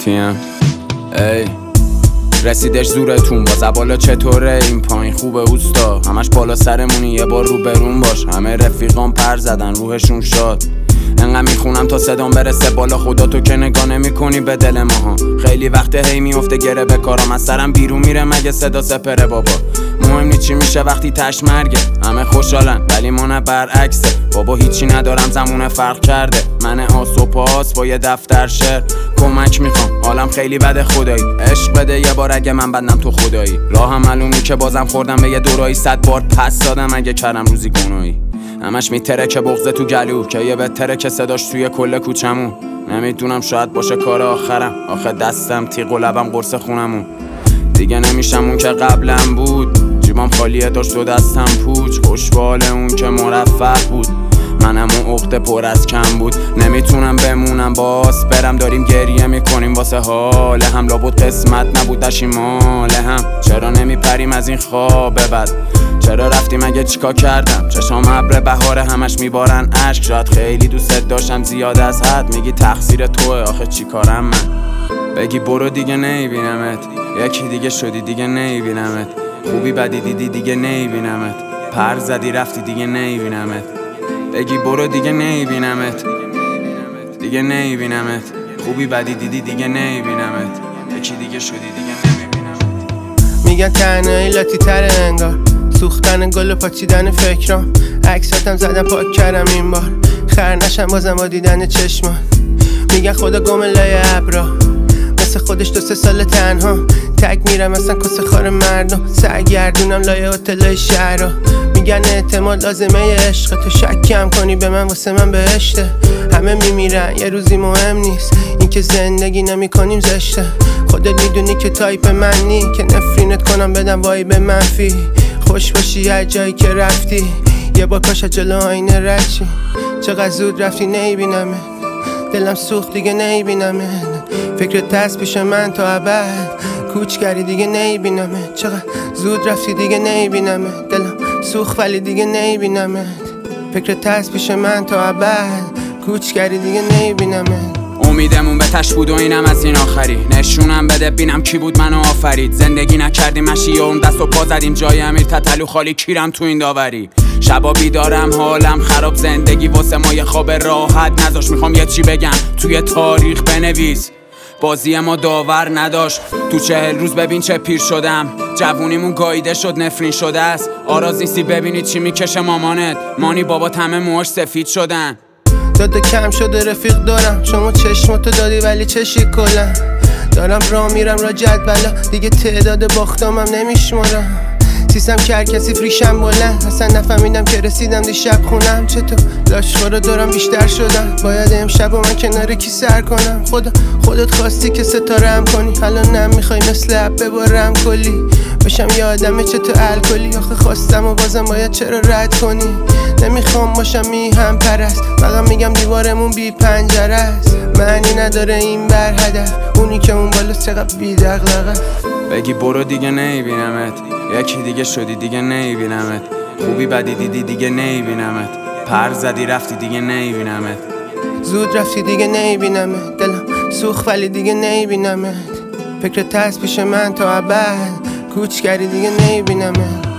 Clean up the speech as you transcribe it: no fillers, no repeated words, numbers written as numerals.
TM ای رسیدش زورتون با زبالا چطوره این پایین خوبه اوستا همش بالا سرمونی یه بار رو برون باش همه رفیقان پر زدن روحشون شاد انقدر میخونم تا صدام برسه بالا خدا تو که نگاه نمی‌کنی به دل ماها خیلی وقته هی میفته گره به کارم از سرم بیرون میره مگه صدا سپره بابا مهم نی چی میشه وقتی تش مرگه همه خوشحالن ولی من برعکسه بابا هیچی ندارم زمونه فرق کرده من آس و پاس با یه دفتر شعر کمک میخوام حالم خیلی بده خدایی عشق بده یه بار اگه من بدنم تو خدایی راهم معلومی که بازم خوردم به یه دورایی 100 بار پس دادم اگه کردم روزی گناهی همش میترکه بغضه تو گلو که یه بهتره که صداش توی کل کوچمون نمیدونم شاید باشه کار آخرم آخه دستم تیغ و لبم قرص خونمون دیگه نمیشم اون که قبلم بود جیبام خالیه داشت و دستم پوچ خوشبال اون که مرفه بود منم اون عقده پر از کم بود نمیتونم بمونم باز برم داریم گریه میکنیم واسه حال هم لابد قسمت نبود دشیمال هم چرا نمیپریم از این خواب بد چرا رفتیم اگه چیکار کردم چشام ابر بهار همش میبارن اشک شاید خیلی دوست داشتم زیاد از حد میگی تقصیر توه آخه چی کارم من بگی برو دیگه نمیبینمت یکی دیگه شدی دیگه نمیبینمت خوبی بدی دیدی دیگه نمیبینمت پر زدی رفتی دیگه نمیبینمت بگی برو دیگه نمیبینمت دیگه نمیبینمت خوبی بدی دیدی دیگه نمیبینمت یکی دیگه شدی دیگه نمیبینمت میگن تنهایی لاتی تره انگار سوختن گل و پاچیدن فکرام عکساتم زدم پاک کردم این بار خر نشم بازم با دیدن چشمان میگن خدا گم لای ابرا مثل خودش 2-3 سال تنها تک میرم مثلا کس خار مردم سرگردونم لای هتلای شهرها میگن اعتماد لازمه عشق تو شک کم کنی به من واسه من بهشته همه میمیرن یه روزی مهم نیست این که زندگی نمی کنیم زشته خودت میدونی که تایپ من نی که نفرینت کنم بدم وایب منفی خوش باشی هر جایی که رفتی یه بار کاش جلو آینه رد چی چقدر زود رفتی نمیبینمت دلم سوخت دیگه نمیبینمت فکرت تست پیش من تا ابد کوچ کردی دیگه نمیبینمت چقدر زود رفتی دیگه نمیبینمت دلم سوخت ولی دیگه نمیبینمت فکرت تست پیش من تا ابد کوچ کردی دیگه نمیبینمت امیدمون به تش بود و اینم از این آخری نشونم بده بینم کی بود منو آفرید زندگی نکردیم مشی و اون دست و پا زدیم جای امیر تتلو خالی کیرم تو این داوری شبا بیدارم حالم خراب زندگی واسه ما یه خواب راحت نذاش میخوام یه چی بگم توی تاریخ بنویس بازی ما داور نداشت تو 40 روز ببین چه پیر شدم جوونیمون گاییده شد نفرین شده است آراز نیستی ببینی چی میکشه مامانت مانی بابا همه موهاش سفید شدن داده کم شده رفیق دارم شما چشماتو دادی ولی چشی کلم دارم راه میرم را جدولا دیگه تعداد باختامم نمیشمارم سیستم که هر کسی فریشم بلند اصلا نفهمیدم که رسیدم دیشب خونم چطور لاشخورا دارم بیشتر شدم باید امشب و من کنار کی سر کنم خودت خواستی که ستاره هم کنی الان نمیخوای مثل اب ببارم کلی بشم یه آدمه چطور الکلی آخه خواستم و بازم باید چرا رد کنی نمیخوام باشم میهم پرست فقط میگم دیوارمون بی پنجره است معنی نداره این بر هدف اونی که اون بالا چقدر بی دغدغه بگی برو دیگه نمیبینمت یکی دیگه شدی دیگه نمیبینمت خوبی بدی دیدی دیگه نمیبینمت پر زدی رفتی دیگه نمیبینمت زود رفتی دیگه نمیبینمت دلم سوخت ولی دیگه نمیبینمت فکرت تست پیش من تا ابد کوچ کردی دیگه نمیبینمت